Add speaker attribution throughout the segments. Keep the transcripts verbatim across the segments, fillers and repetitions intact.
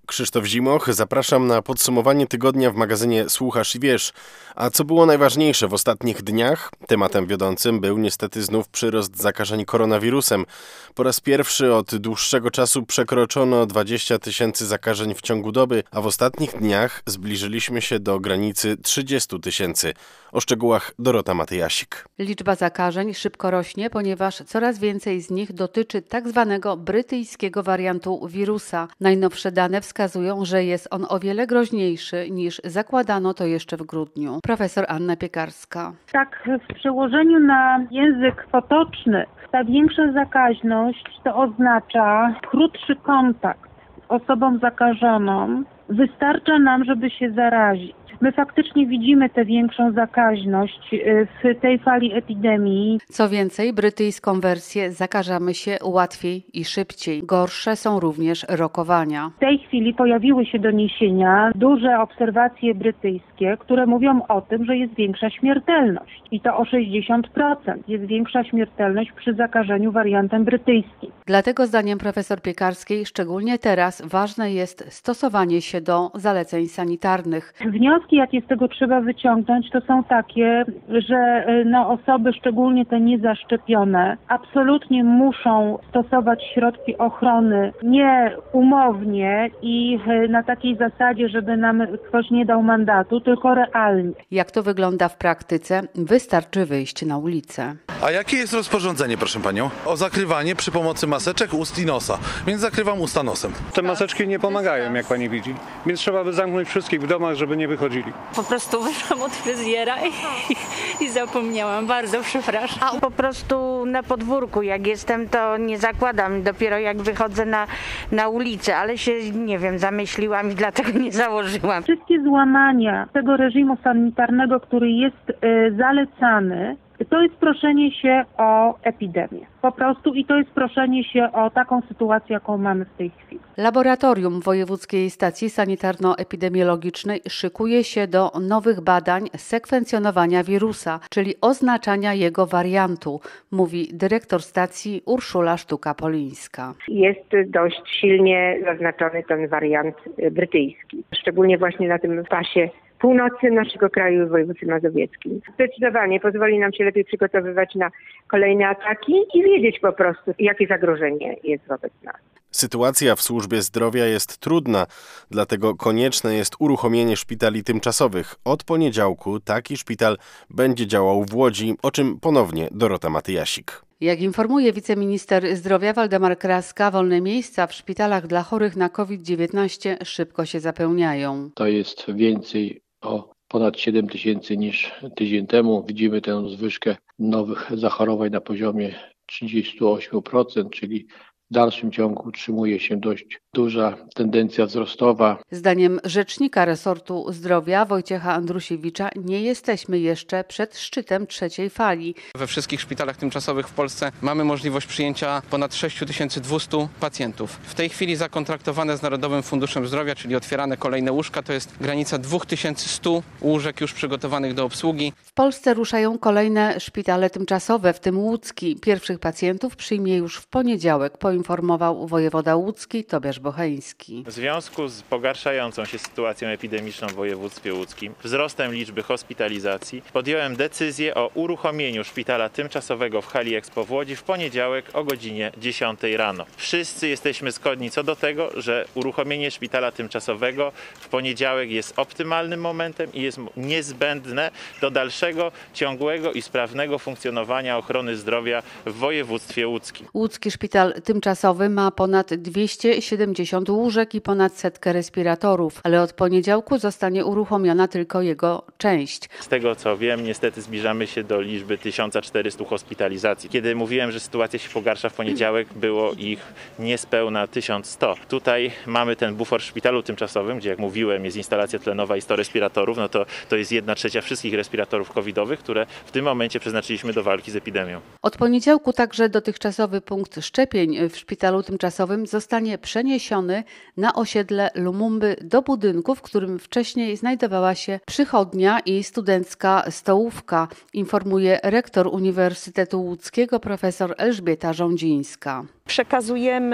Speaker 1: Krzysztof Zimoch, zapraszam na podsumowanie tygodnia w magazynie Słuchasz i Wiesz. A co było najważniejsze w ostatnich dniach? Tematem wiodącym był niestety znów przyrost zakażeń koronawirusem. Po raz pierwszy od dłuższego czasu przekroczono dwadzieścia tysięcy zakażeń w ciągu doby, a w ostatnich dniach zbliżyliśmy się do granicy trzydziestu tysięcy. O szczegółach Dorota Matyjasik.
Speaker 2: Liczba zakażeń szybko rośnie, ponieważ coraz więcej z nich dotyczy tak zwanego brytyjskiego wariantu wirusa. Najnowsze dane wskazują, że jest on o wiele groźniejszy niż zakładano to jeszcze w grudniu. Profesor Anna Piekarska.
Speaker 3: Tak, w przełożeniu na język potoczny ta większa zakaźność to oznacza krótszy kontakt z osobą zakażoną. Wystarcza nam, żeby się zarazić. My faktycznie widzimy tę większą zakaźność w tej fali epidemii.
Speaker 2: Co więcej, brytyjską wersję zakażamy się łatwiej i szybciej. Gorsze są również rokowania.
Speaker 3: W tej chwili pojawiły się doniesienia, duże obserwacje brytyjskie, które mówią o tym, że jest większa śmiertelność. I to o sześćdziesiąt procent. Jest większa śmiertelność przy zakażeniu wariantem brytyjskim.
Speaker 2: Dlatego zdaniem profesor Piekarskiej szczególnie teraz ważne jest stosowanie się do zaleceń sanitarnych.
Speaker 3: Wnioski, jakie z tego trzeba wyciągnąć, to są takie, że no, osoby, szczególnie te niezaszczepione, absolutnie muszą stosować środki ochrony nie umownie i na takiej zasadzie, żeby nam ktoś nie dał mandatu, tylko realnie.
Speaker 2: Jak to wygląda w praktyce? Wystarczy wyjść na ulicę.
Speaker 4: A jakie jest rozporządzenie, proszę panią? O zakrywanie przy pomocy maseczek ust i nosa. Więc zakrywam usta nosem.
Speaker 5: Te maseczki nie pomagają, jak pani widzi. Więc trzeba by zamknąć wszystkich w domach, żeby nie wychodzili.
Speaker 6: Po prostu wyszłam od fryzjera i, i, i zapomniałam. Bardzo przepraszam.
Speaker 7: A po prostu na podwórku, jak jestem, to nie zakładam. Dopiero jak wychodzę na, na ulicę, ale się, nie wiem, zamyśliłam i dlatego nie założyłam.
Speaker 3: Wszystkie złamania tego reżimu sanitarnego, który jest y, zalecany, to jest proszenie się o epidemię. Po prostu i to jest proszenie się o taką sytuację, jaką mamy w tej chwili.
Speaker 2: Laboratorium Wojewódzkiej Stacji Sanitarno-Epidemiologicznej szykuje się do nowych badań sekwencjonowania wirusa, czyli oznaczania jego wariantu, mówi dyrektor stacji Urszula Sztuka-Polińska.
Speaker 8: Jest dość silnie zaznaczony ten wariant brytyjski, szczególnie właśnie na tym pasie północy naszego kraju w województwie mazowieckim. Zdecydowanie pozwoli nam się lepiej przygotowywać na kolejne ataki i wiedzieć po prostu, jakie zagrożenie jest wobec nas.
Speaker 1: Sytuacja w służbie zdrowia jest trudna, dlatego konieczne jest uruchomienie szpitali tymczasowych. Od poniedziałku taki szpital będzie działał w Łodzi, o czym ponownie Dorota Matyjasik.
Speaker 2: Jak informuje wiceminister zdrowia Waldemar Kraska, wolne miejsca w szpitalach dla chorych na kowid dziewiętnaście szybko się zapełniają.
Speaker 9: To jest więcej o ponad siedem tysięcy niż tydzień temu. Widzimy tę zwyżkę nowych zachorowań na poziomie trzydzieści osiem procent, czyli w dalszym ciągu utrzymuje się dość duża tendencja wzrostowa.
Speaker 2: Zdaniem rzecznika resortu zdrowia Wojciecha Andrusiewicza nie jesteśmy jeszcze przed szczytem trzeciej fali.
Speaker 10: We wszystkich szpitalach tymczasowych w Polsce mamy możliwość przyjęcia ponad sześć tysięcy dwieście pacjentów. W tej chwili zakontraktowane z Narodowym Funduszem Zdrowia, czyli otwierane kolejne łóżka, to jest granica dwa tysiące sto łóżek już przygotowanych do obsługi.
Speaker 2: W Polsce ruszają kolejne szpitale tymczasowe, w tym łódzki. Pierwszych pacjentów przyjmie już w poniedziałek, poinformował wojewoda łódzki Tobiasz Bocheński.
Speaker 11: W związku z pogarszającą się sytuacją epidemiczną w województwie łódzkim, wzrostem liczby hospitalizacji, podjąłem decyzję o uruchomieniu szpitala tymczasowego w hali Expo w Łodzi w poniedziałek o godzinie dziesiątej rano. Wszyscy jesteśmy zgodni co do tego, że uruchomienie szpitala tymczasowego w poniedziałek jest optymalnym momentem i jest niezbędne do dalszego, ciągłego i sprawnego funkcjonowania ochrony zdrowia w województwie łódzkim.
Speaker 2: Łódzki szpital tymczasowy ma ponad dwieście siedemdziesiąt łóżek i ponad setkę respiratorów, ale od poniedziałku zostanie uruchomiona tylko jego część.
Speaker 11: Z tego co wiem, niestety zbliżamy się do liczby tysiąc czterysta hospitalizacji. Kiedy mówiłem, że sytuacja się pogarsza w poniedziałek, było ich niespełna tysiąc sto. Tutaj mamy ten bufor w szpitalu tymczasowym, gdzie jak mówiłem jest instalacja tlenowa i sto respiratorów, no to, to jest jedna trzecia wszystkich respiratorów covidowych, które w tym momencie przeznaczyliśmy do walki z epidemią.
Speaker 2: Od poniedziałku także dotychczasowy punkt szczepień w szpitalu tymczasowym zostanie przeniesiony na osiedle Lumumby do budynku, w którym wcześniej znajdowała się przychodnia i studencka stołówka, informuje rektor Uniwersytetu Łódzkiego profesor Elżbieta Rządzińska.
Speaker 12: Przekazujemy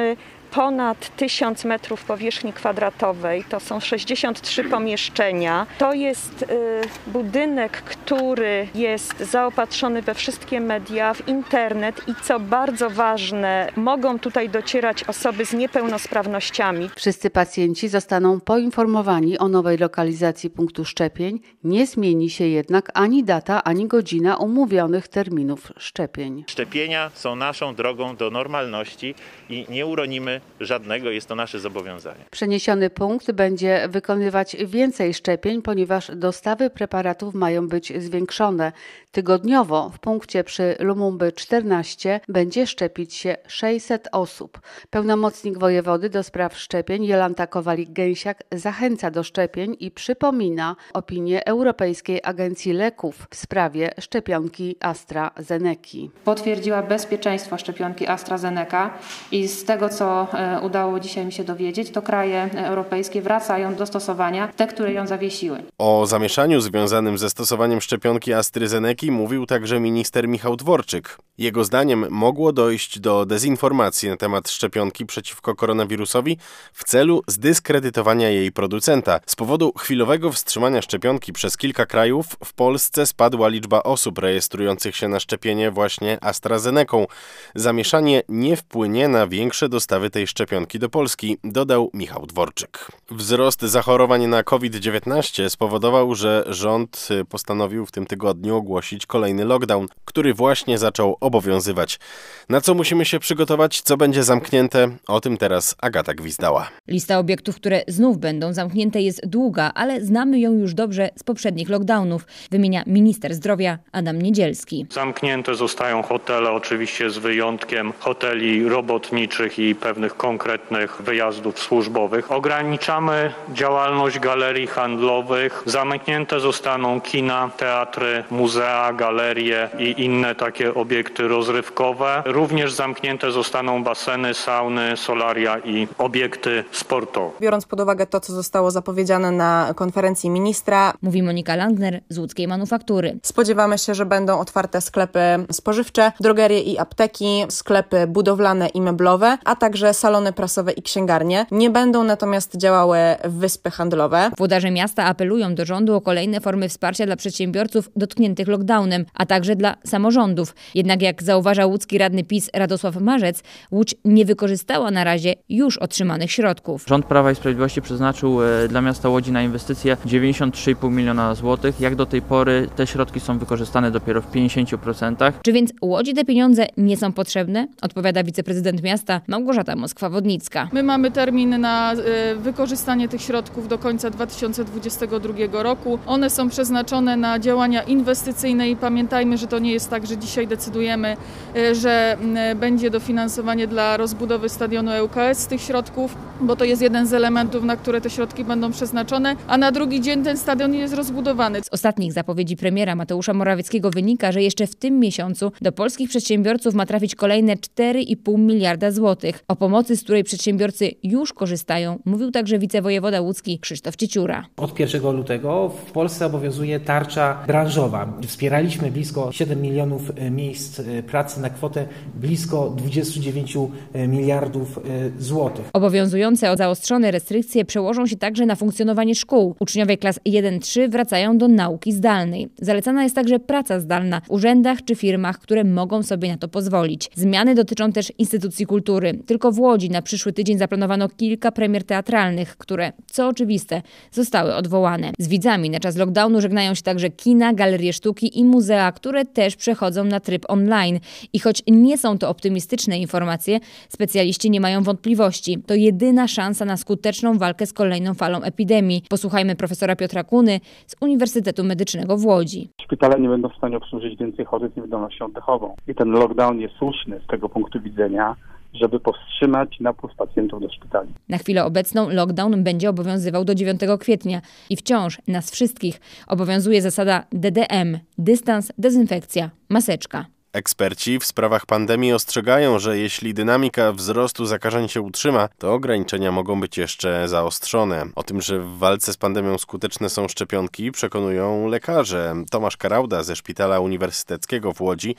Speaker 12: ponad tysiąc metrów powierzchni kwadratowej, to są sześćdziesiąt trzy pomieszczenia. To jest y, budynek, który jest zaopatrzony we wszystkie media, w internet i co bardzo ważne, mogą tutaj docierać osoby z niepełnosprawnościami.
Speaker 2: Wszyscy pacjenci zostaną poinformowani o nowej lokalizacji punktu szczepień. Nie zmieni się jednak ani data, ani godzina umówionych terminów szczepień.
Speaker 11: Szczepienia są naszą drogą do normalności i nie uronimy żadnego, jest to nasze zobowiązanie.
Speaker 2: Przeniesiony punkt będzie wykonywać więcej szczepień, ponieważ dostawy preparatów mają być zwiększone. Tygodniowo w punkcie przy Lumumby czternaście będzie szczepić się sześćset osób. Pełnomocnik wojewody do spraw szczepień Jolanta Kowalik-Gęsiak zachęca do szczepień i przypomina opinię Europejskiej Agencji Leków w sprawie szczepionki AstraZeneca.
Speaker 13: Potwierdziła bezpieczeństwo szczepionki AstraZeneca i z tego, co udało dzisiaj mi się dowiedzieć, to kraje europejskie wracają do stosowania te, które ją zawiesiły.
Speaker 1: O zamieszaniu związanym ze stosowaniem szczepionki AstraZeneca mówił także minister Michał Dworczyk. Jego zdaniem mogło dojść do dezinformacji na temat szczepionki przeciwko koronawirusowi w celu zdyskredytowania jej producenta. Z powodu chwilowego wstrzymania szczepionki przez kilka krajów w Polsce spadła liczba osób rejestrujących się na szczepienie właśnie AstraZenecą. Zamieszanie nie wpłynie na większe dostawy tej szczepionki do Polski, dodał Michał Dworczyk. Wzrost zachorowań na COVID dziewiętnaście spowodował, że rząd postanowił w tym tygodniu ogłosić kolejny lockdown, który właśnie zaczął obowiązywać. Na co musimy się przygotować, co będzie zamknięte? O tym teraz Agata Gwizdała.
Speaker 14: Lista obiektów, które znów będą zamknięte, jest długa, ale znamy ją już dobrze z poprzednich lockdownów, wymienia minister zdrowia Adam Niedzielski.
Speaker 15: Zamknięte zostają hotele, oczywiście z wyjątkiem hoteli robotniczych i pewnych konkretnych wyjazdów służbowych. Ograniczamy działalność galerii handlowych. Zamknięte zostaną kina, teatry, muzea, galerie i inne takie obiekty rozrywkowe. Również zamknięte zostaną baseny, sauny, solaria i obiekty sportowe.
Speaker 16: Biorąc pod uwagę to, co zostało zapowiedziane na konferencji ministra,
Speaker 14: mówi Monika Landner z Łódzkiej Manufaktury.
Speaker 16: Spodziewamy się, że będą otwarte sklepy spożywcze, drogerie i apteki, sklepy budowlane i meblowe, a także salony prasowe i księgarnie. Nie będą natomiast działały wyspy handlowe.
Speaker 14: Włodarze miasta apelują do rządu o kolejne formy wsparcia dla przedsiębiorców dotkniętych lockdownem, a także dla samorządów. Jednak jak zauważa łódzki radny PiS Radosław Marzec, Łódź nie wykorzystała na razie już otrzymanych środków.
Speaker 17: Rząd Prawa i Sprawiedliwości przeznaczył dla miasta Łodzi na inwestycje dziewięćdziesiąt trzy i pół miliona złotych. Jak do tej pory te środki są wykorzystane dopiero w pięćdziesięciu procentach.
Speaker 14: Czy więc Łodzi te pieniądze nie są potrzebne? Odpowiada wiceprezydent miasta Małgorzata Moskwa-Wodnicka.
Speaker 18: My mamy termin na y, wykorzystanie tych środków do końca dwa tysiące dwudziestego drugiego roku. One są przeznaczone na działania inwestycyjne i pamiętajmy, że to nie jest tak, że dzisiaj decydujemy, y, że y, będzie dofinansowanie dla rozbudowy stadionu E U K S z tych środków, bo to jest jeden z elementów, na które te środki będą przeznaczone, a na drugi dzień ten stadion jest rozbudowany.
Speaker 14: Z ostatnich zapowiedzi premiera Mateusza Morawieckiego wynika, że jeszcze w tym miesiącu do polskich przedsiębiorców ma trafić kolejne cztery i pół miliarda złotych. O pomocy, z której przedsiębiorcy już korzystają, mówił także wicewojewoda łódzki Krzysztof Cieciura.
Speaker 19: Od pierwszego lutego w Polsce obowiązuje tarcza branżowa. Wspieraliśmy blisko siedem milionów miejsc pracy na kwotę blisko dwadzieścia dziewięć miliardów złotych.
Speaker 14: Obowiązujące o zaostrzone restrykcje przełożą się także na funkcjonowanie szkół. Uczniowie klas jeden trzy wracają do nauki zdalnej. Zalecana jest także praca zdalna w urzędach czy firmach, które mogą sobie na to pozwolić. Zmiany dotyczą też instytucji kultury. Tylko w Łodzi na przyszły tydzień zaplanowano kilka premier teatralnych, które, co oczywiste, zostały odwołane. Z widzami na czas lockdownu żegnają się także kina, galerie sztuki i muzea, które też przechodzą na tryb online. I choć nie są to optymistyczne informacje, specjaliści nie mają wątpliwości. To jedyna szansa na skuteczną walkę z kolejną falą epidemii. Posłuchajmy profesora Piotra Kuny z Uniwersytetu Medycznego w Łodzi.
Speaker 20: Szpitale nie będą w stanie obsłużyć więcej chorych z niewydolnością oddechową. I ten lockdown jest słuszny z tego punktu widzenia, żeby powstrzymać napływ pacjentów do szpitali.
Speaker 14: Na chwilę obecną lockdown będzie obowiązywał do dziewiątego kwietnia i wciąż nas wszystkich obowiązuje zasada D D M – dystans, dezynfekcja, maseczka.
Speaker 1: Eksperci w sprawach pandemii ostrzegają, że jeśli dynamika wzrostu zakażeń się utrzyma, to ograniczenia mogą być jeszcze zaostrzone. O tym, że w walce z pandemią skuteczne są szczepionki, przekonują lekarze. Tomasz Karauda ze Szpitala Uniwersyteckiego w Łodzi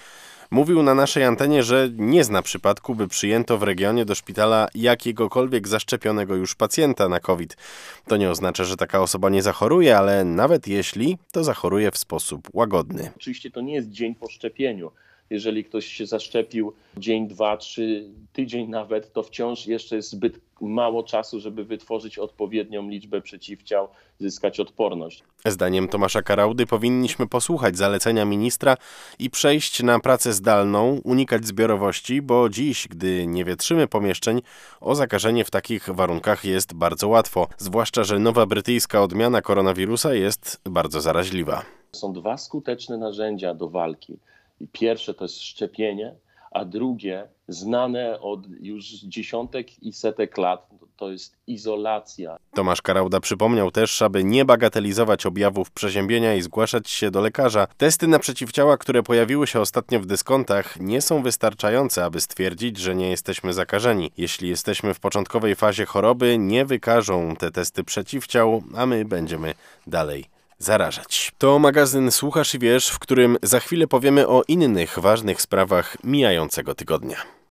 Speaker 1: Mówił na naszej antenie, że nie zna przypadku, by przyjęto w regionie do szpitala jakiegokolwiek zaszczepionego już pacjenta na COVID. To nie oznacza, że taka osoba nie zachoruje, ale nawet jeśli, to zachoruje w sposób łagodny.
Speaker 21: Oczywiście to nie jest dzień po szczepieniu. Jeżeli ktoś się zaszczepił dzień, dwa, trzy, tydzień nawet, to wciąż jeszcze jest zbyt mało czasu, żeby wytworzyć odpowiednią liczbę przeciwciał, zyskać odporność.
Speaker 1: Zdaniem Tomasza Karaudy powinniśmy posłuchać zalecenia ministra i przejść na pracę zdalną, unikać zbiorowości, bo dziś, gdy nie wietrzymy pomieszczeń, o zakażenie w takich warunkach jest bardzo łatwo, zwłaszcza że nowa brytyjska odmiana koronawirusa jest bardzo zaraźliwa.
Speaker 21: Są dwa skuteczne narzędzia do walki. Pierwsze to jest szczepienie, a drugie, znane od już dziesiątek i setek lat, to jest izolacja.
Speaker 1: Tomasz Karauda przypomniał też, aby nie bagatelizować objawów przeziębienia i zgłaszać się do lekarza. Testy na przeciwciała, które pojawiły się ostatnio w dyskontach, nie są wystarczające, aby stwierdzić, że nie jesteśmy zakażeni. Jeśli jesteśmy w początkowej fazie choroby, nie wykażą te testy przeciwciał, a my będziemy dalej zarażać. To magazyn Słuchasz i Wiesz, w którym za chwilę powiemy o innych ważnych sprawach mijającego tygodnia.